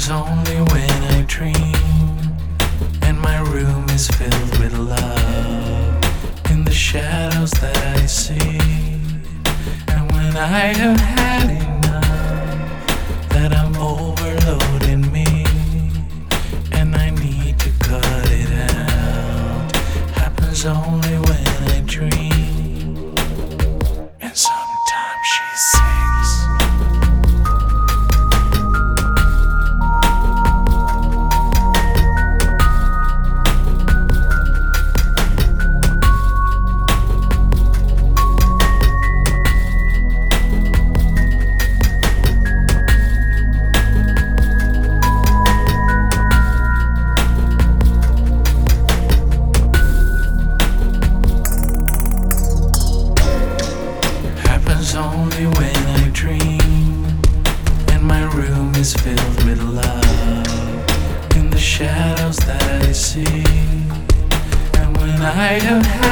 only when I dream, and my room is filled with love in the shadows that I see. And when I have had enough, that I'm overloading me, and I need to cut it out, happens only when I dream. And sometimes she sings. Only when I dream, and my room is filled with love in the shadows that I see. And when I have had